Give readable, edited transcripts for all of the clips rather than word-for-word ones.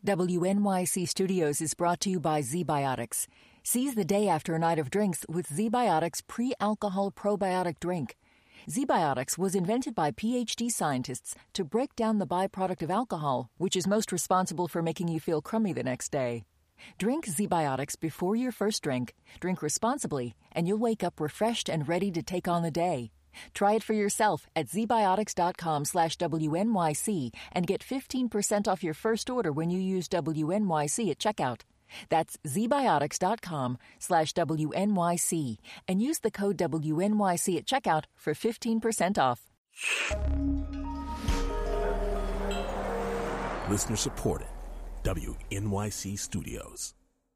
WNYC Studios is brought to you by ZBiotics. Seize the day after a night of drinks with ZBiotics pre-alcohol probiotic drink. ZBiotics was invented by PhD scientists to break down the byproduct of alcohol, which is most responsible for making you feel crummy the next day. Drink ZBiotics before your first drink, drink responsibly, and you'll wake up refreshed and ready to take on the day. Try it for yourself at zbiotics.com/WNYC and get 15% off your first order when you use WNYC at checkout. That's zbiotics.com/WNYC and use the code WNYC at checkout for 15% off. Listener supported. WNYC Studios.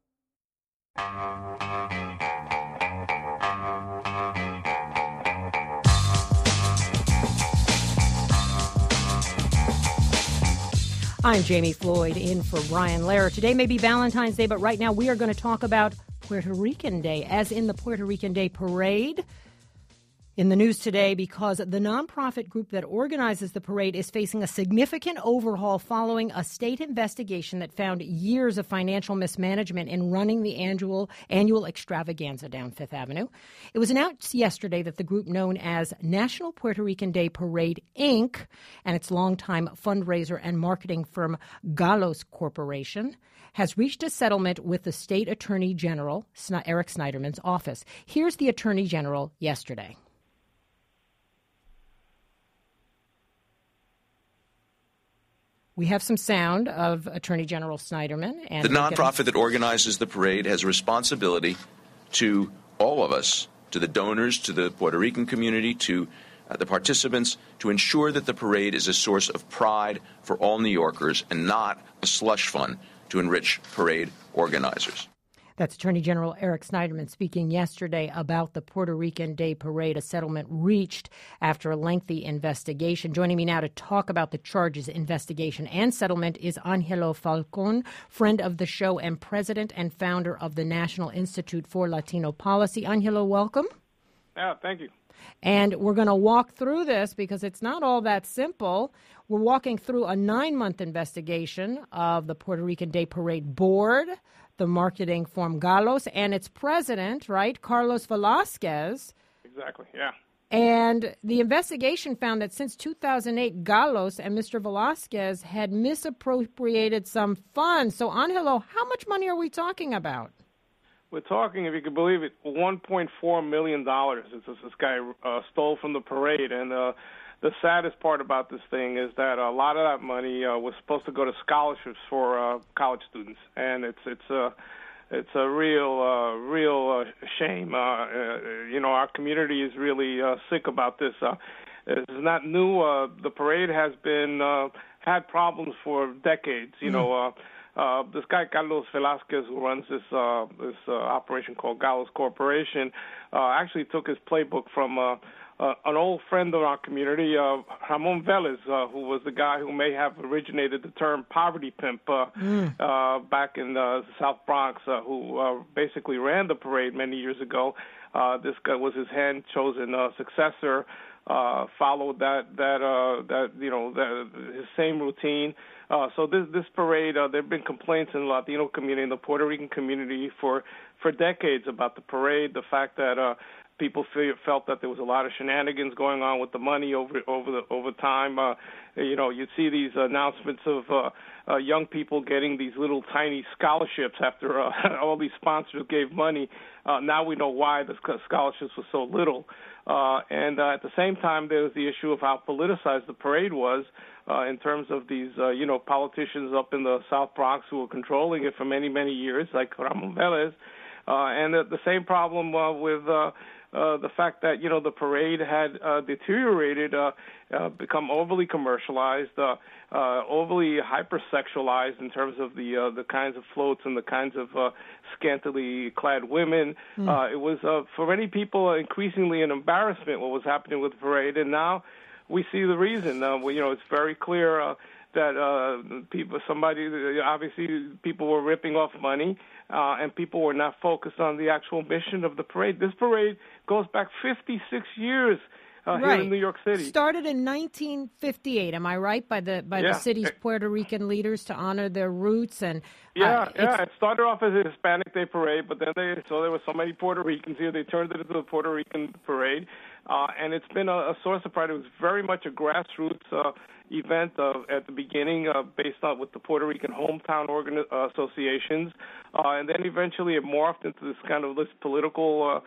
I'm Jamie Floyd in for Brian Lehrer. Today may be Valentine's Day, but right now we are going to talk about Puerto Rican Day, as in the Puerto Rican Day Parade. In the news today, because the nonprofit group that organizes the parade is facing a significant overhaul following a state investigation that found years of financial mismanagement in running the annual extravaganza down Fifth Avenue. It was announced yesterday that the group known as National Puerto Rican Day Parade, Inc., and its longtime fundraiser and marketing firm Galos Corporation has reached a settlement with the state attorney general, Eric Schneiderman's office. Here's the attorney general yesterday. We have some sound of Attorney General Schneiderman. And the nonprofit that organizes the parade has a responsibility to all of us, to the donors, to the Puerto Rican community, to the participants, to ensure that the parade is a source of pride for all New Yorkers and not a slush fund to enrich parade organizers. That's Attorney General Eric Schneiderman speaking yesterday about the Puerto Rican Day Parade, a settlement reached after a lengthy investigation. Joining me now to talk about the charges, investigation, and settlement is Angelo Falcon, friend of the show and president and founder of the National Institute for Latino Policy. Angelo, welcome. Yeah, thank you. And we're going to walk through this because it's not all that simple. We're walking through a 9-month investigation of the Puerto Rican Day Parade Board, the marketing firm Galos, and its president, right, Carlos Velasquez. Exactly, yeah. And the investigation found that since 2008, Galos and Mr. Velasquez had misappropriated some funds. So, Angelo, how much money are we talking about? We're talking, if you could believe it, $1.4 million. This guy stole from the parade. And the saddest part about this thing is that a lot of that money was supposed to go to scholarships for college students, and it's a real shame. Our community is really sick about this. It's not new. The parade has been had problems for decades. This guy Carlos Velasquez, who runs this operation called Galos Corporation, actually took his playbook from an old friend of our community, Ramon Velez, who was the guy who may have originated the term poverty pimp back in the South Bronx, who basically ran the parade many years ago. This guy was his hand-chosen successor, followed his same routine. So this parade, there have been complaints in the Latino community, in the Puerto Rican community for decades about the parade, the fact that people felt that there was a lot of shenanigans going on with the money over time. You'd see these announcements of young people getting these little tiny scholarships after all these sponsors gave money. Now we know why the scholarships were so little. And at the same time, there was the issue of how politicized the parade was in terms of these, politicians up in the South Bronx who were controlling it for many, many years, like Ramon Velez. And the same problem with the fact that, the parade had deteriorated, become overly commercialized, overly hypersexualized in terms of the kinds of floats and the kinds of scantily clad women. It was, for many people, increasingly an embarrassment what was happening with the parade, and now we see the reason. It's very clear that people were ripping off money, and people were not focused on the actual mission of the parade. This parade goes back 56 years. here in New York City. Started in 1958, am I right? By the city's Puerto Rican leaders to honor their roots and it started off as a Hispanic Day parade, but then they saw there were so many Puerto Ricans here, they turned it into a Puerto Rican parade, and it's been a source of pride. It was very much a grassroots event at the beginning, based on with the Puerto Rican hometown associations, and then eventually it morphed into this political.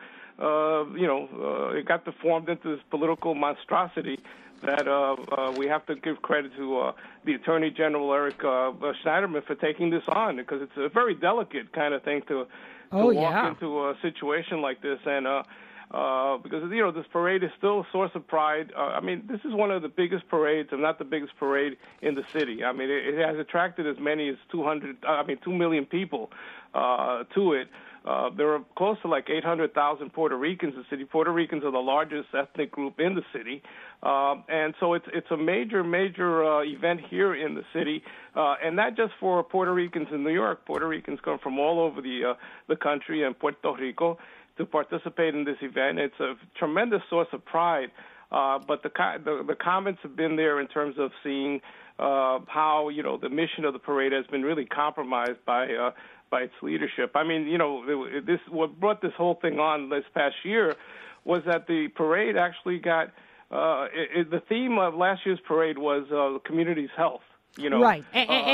It got deformed into this political monstrosity that we have to give credit to the Attorney General Eric Schneiderman for taking this on, because it's a very delicate kind of thing to walk into a situation like this, and because this parade is still a source of pride. This is one of the biggest parades, if not the biggest parade in the city. It has attracted as many as 2 million people to it. There are close to like 800,000 Puerto Ricans in the city. Puerto Ricans are the largest ethnic group in the city, and so it's a major event here in the city, and not just for Puerto Ricans in New York. Puerto Ricans come from all over the country and Puerto Rico to participate in this event. It's a tremendous source of pride, but the comments have been there in terms of seeing how the mission of the parade has been really compromised by its leadership. What brought this whole thing on this past year was that the parade actually got the theme of last year's parade was the community's health. Right,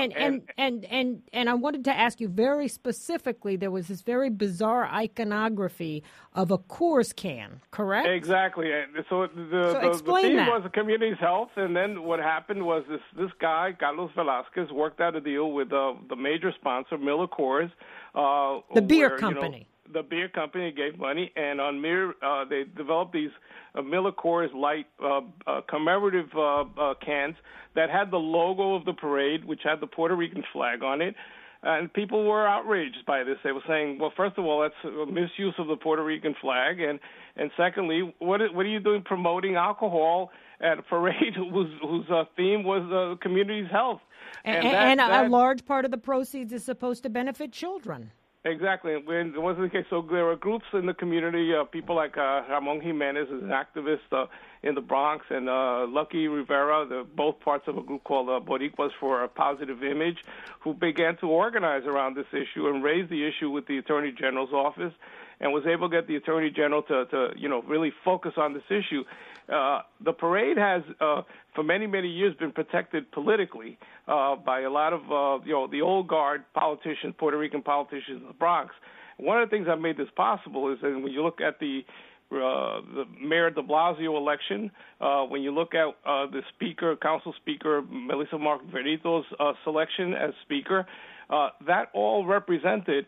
and I wanted to ask you very specifically. There was this very bizarre iconography of a Coors can, correct? Exactly. So the theme was the community's health, and then what happened was this guy Carlos Velasquez worked out a deal with the major sponsor Miller Coors, the beer company. The beer company gave money, and on they developed these Miller Coors Light commemorative cans that had the logo of the parade, which had the Puerto Rican flag on it. And people were outraged by this. They were saying, well, first of all, that's a misuse of the Puerto Rican flag, and secondly, what are you doing promoting alcohol at a parade whose theme was community's health? And a large part of the proceeds is supposed to benefit children. Exactly. It wasn't the case. So there were groups in the community, people like Ramon Jimenez, who's an activist in the Bronx, and Lucky Rivera, both parts of a group called Boricuas for a Positive Image, who began to organize around this issue and raise the issue with the Attorney General's office, and was able to get the Attorney General to really focus on this issue. The parade has, for many, many years, been protected politically by a lot of, the old guard politicians, Puerto Rican politicians in the Bronx. One of the things that made this possible is that when you look at the Mayor de Blasio election, when you look at the Council Speaker, Melissa Margarito's selection as Speaker, that all represented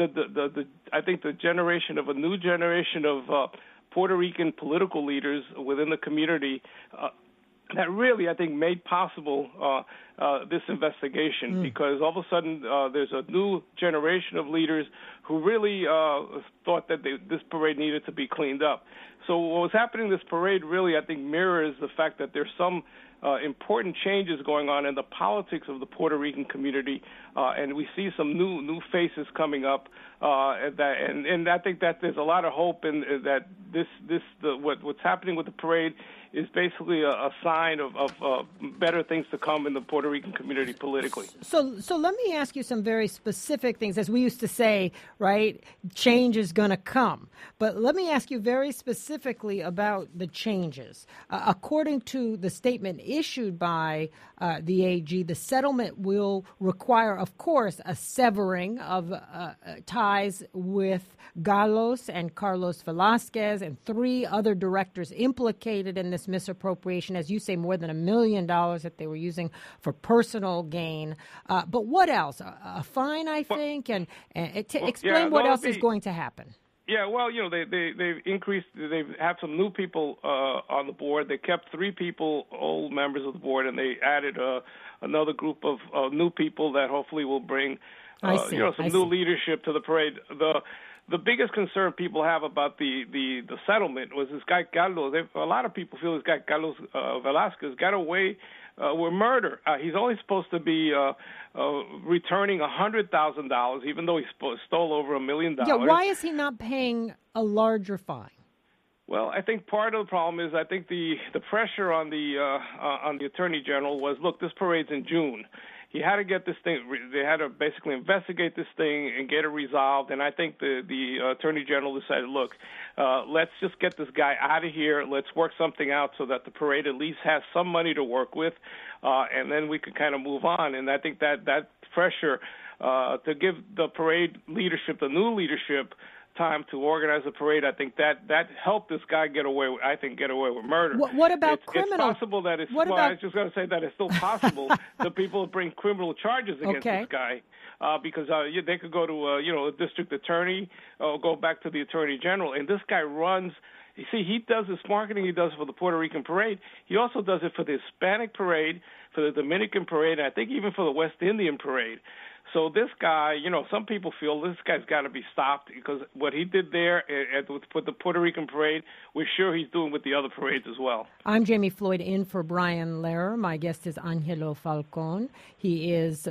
I think the generation of a new generation of Puerto Rican political leaders within the community that really, I think, made possible this investigation, because all of a sudden there's a new generation of leaders who really thought that this parade needed to be cleaned up. So what was happening in this parade really, I think, mirrors the fact that there's some important changes going on in the politics of the Puerto Rican community, and we see some new faces coming up, and I think that there's a lot of hope in that what's happening with the parade is basically a sign of better things to come in the Puerto Rican community politically. So let me ask you some very specific things. As we used to say, right, change is going to come. But let me ask you very specifically about the changes. According to the statement issued by the AG, the settlement will require, of course, a severing of ties with Carlos and Carlos Velasquez and 3 other directors implicated in this misappropriation. As you say, more than $1 million that they were using for personal gain. But what else? A fine, I think, and explain what else is going to happen. Yeah, well, they've increased. They have some new people on the board. They kept 3 people, old members of the board, and they added another group of new people that hopefully will bring some new leadership to the parade. The biggest concern people have about the settlement was this guy Carlos. A lot of people feel this guy Carlos Velasquez got away with murder. He's only supposed to be returning $100,000, even though he stole over $1 million. Yeah, why is he not paying a larger fine? Well, I think part of the problem is I think the pressure on the Attorney General was, look, this parade's in June. He had to get this thing. They had to basically investigate this thing and get it resolved. And I think the Attorney General decided, look, let's just get this guy out of here. Let's work something out so that the parade at least has some money to work with, and then we could kind of move on. And I think that pressure to give the parade leadership, the new leadership, time to organize a parade, I think that helped this guy get away with murder. What about criminal? It's possible that I was just going to say that it's still possible that people bring criminal charges against this guy because they could go to a district attorney or go back to the Attorney General. And this guy runs. You see, he does this marketing. He does it for the Puerto Rican parade. He also does it for the Hispanic parade, for the Dominican parade, and I think even for the West Indian parade. So this guy, some people feel this guy's got to be stopped because what he did there with the Puerto Rican parade, we're sure he's doing with the other parades as well. I'm Jamie Floyd in for Brian Lehrer. My guest is Angelo Falcon. He is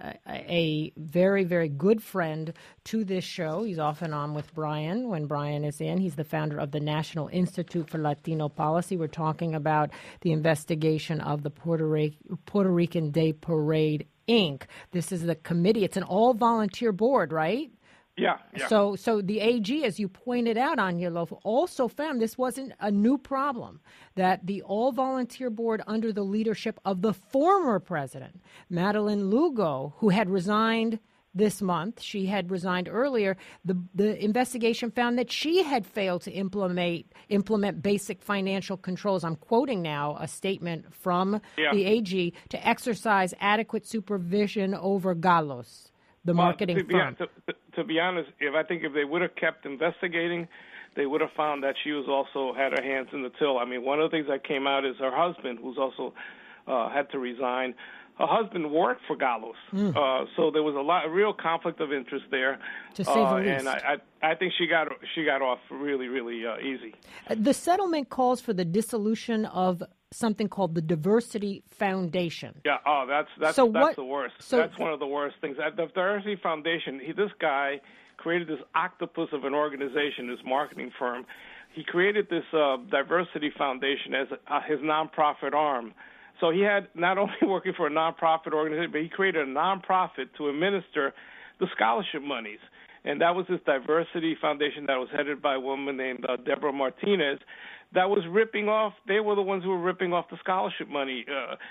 a very, very good friend to this show. He's often on with Brian when Brian is in. He's the founder of the National Institute for Latino Policy. We're talking about the investigation of the Puerto Rican Day Parade, Inc. This is the committee. It's an all-volunteer board, right? Yeah. So the AG, as you pointed out, Angelo, also found this wasn't a new problem, that the all-volunteer board under the leadership of the former president, Madeleine Lugo, who had resigned this month, she had resigned earlier, the investigation found that she had failed to implement basic financial controls. I'm quoting now a statement from the AG to exercise adequate supervision over Galos, the marketing firm. To be honest, if they would have kept investigating, they would have found that she was also had her hands in the till. I mean, one of the things that came out is her husband, who's also had to resign. Her husband worked for Galos, so there was a real conflict of interest there. To say the least. And I think she got off really, really easy. The settlement calls for the dissolution of something called the Diversity Foundation. Yeah, that's the worst. That's one of the worst things. At the Diversity Foundation, this guy created this octopus of an organization, this marketing firm. He created this Diversity Foundation as his nonprofit arm. So he had not only working for a nonprofit organization, but he created a nonprofit to administer the scholarship monies. And that was this Diversity Foundation that was headed by a woman named Deborah Martinez that was ripping off. They were the ones who were ripping off the scholarship money.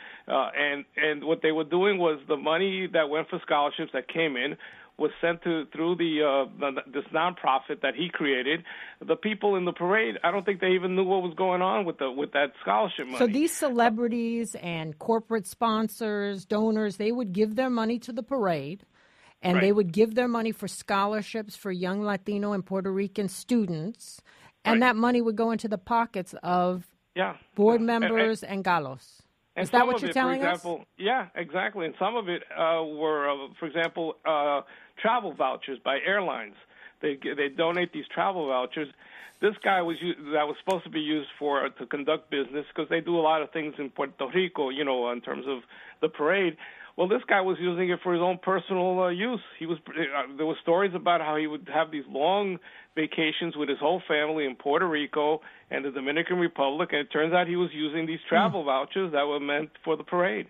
And what they were doing was the money that went for scholarships that came in was sent through this nonprofit that he created. The people in the parade, I don't think they even knew what was going on with that scholarship money. So these celebrities and corporate sponsors, donors, they would give their money to the parade, and they would give their money for scholarships for young Latino and Puerto Rican students, and that money would go into the pockets of board members and Galos. Is that what you're telling us? Yeah, exactly. And some of it were, for example, travel vouchers by airlines. They donate these travel vouchers. This guy that was supposed to be used to conduct business because they do a lot of things in Puerto Rico, in terms of the parade. Well, this guy was using it for his own personal use. There were stories about how he would have these long vacations with his whole family in Puerto Rico and the Dominican Republic, and it turns out he was using these travel vouchers that were meant for the parade.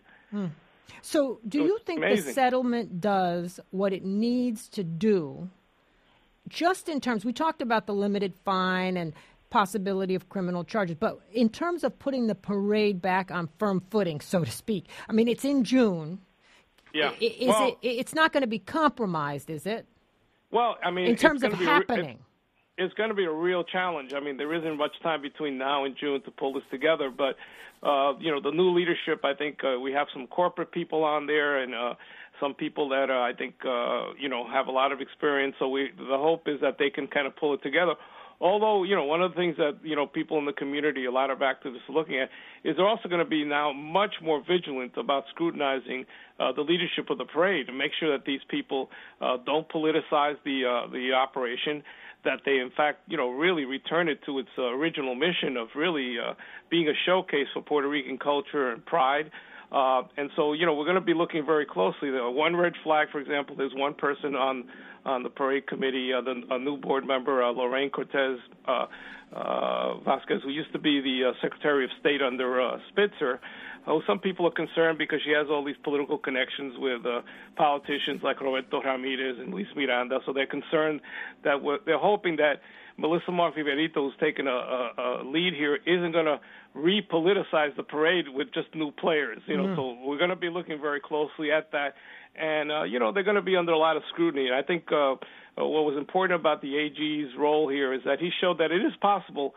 So do you think the settlement does what it needs to do, just in terms, we talked about the limited fine and possibility of criminal charges, but in terms of putting the parade back on firm footing, so to speak? I mean, it's in June. Yeah. It's not going to be compromised, is it? Well, I mean, in terms of happening. It's going to be a real challenge. I mean, there isn't much time between now and June to pull this together, but, the new leadership, I think we have some corporate people on there and some people that I think, have a lot of experience. So the hope is that they can kind of pull it together. Although, one of the things that, people in the community, a lot of activists are looking at, is they're also going to be now much more vigilant about scrutinizing the leadership of the parade and make sure that these people don't politicize the operation, that they, in fact, really return it to its original mission of really being a showcase for Puerto Rican culture and pride. And so, we're going to be looking very closely. One red flag, for example, there's one person on the parade committee, a new board member, Lorraine Cortez Vasquez, who used to be the Secretary of State under Spitzer. Some people are concerned because she has all these political connections with politicians like Roberto Ramirez and Luis Miranda, so they're concerned that they're hoping that Melissa Montefiorito, who's taken a lead here, isn't going to repoliticize the parade with just new players. So we're going to be looking very closely at that. And, they're going to be under a lot of scrutiny. I think what was important about the AG's role here is that he showed that it is possible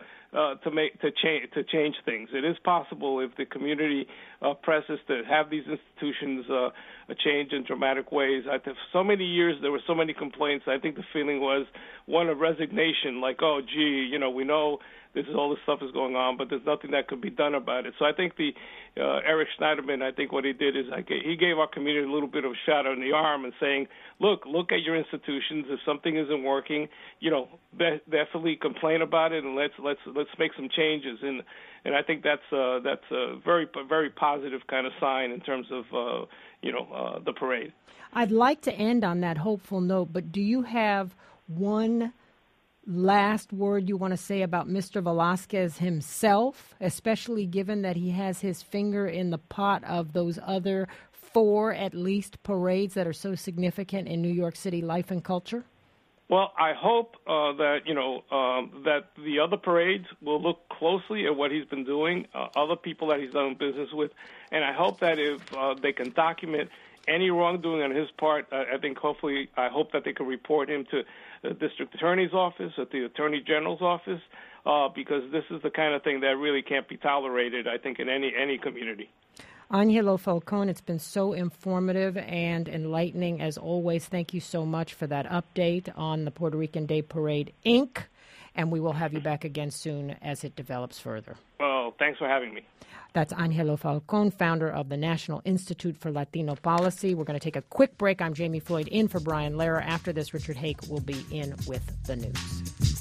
to change things. It is possible if the community presses to have these institutions change in dramatic ways. For so many years there were so many complaints. I think the feeling was one of resignation, like, oh, gee, we know all this stuff is going on, but there's nothing that could be done about it. So I think the Eric Schneiderman, I think what he did is he gave our community a little bit of a shot in the arm and saying, look at your institutions. If something isn't working, definitely complain about it, and let's make some changes. And I think that's a very, very positive kind of sign in terms of the parade. I'd like to end on that hopeful note, but do you have one last word you want to say about Mr. Velazquez himself, especially given that he has his finger in the pot of those other 4, at least, parades that are so significant in New York City life and culture? Well, I hope that the other parades will look closely at what he's been doing, other people that he's done business with, and I hope that if they can document any wrongdoing on his part, I hope that they can report him to the district attorney's office, at the attorney general's office, because this is the kind of thing that really can't be tolerated, I think, in any community. Angelo Falcone, it's been so informative and enlightening as always. Thank you so much for that update on the Puerto Rican Day Parade, Inc., and we will have you back again soon as it develops further. Well, thanks for having me. That's Angelo Falcone, founder of the National Institute for Latino Policy. We're going to take a quick break. I'm Jamie Floyd in for Brian Lehrer. After this, Richard Hake will be in with the news.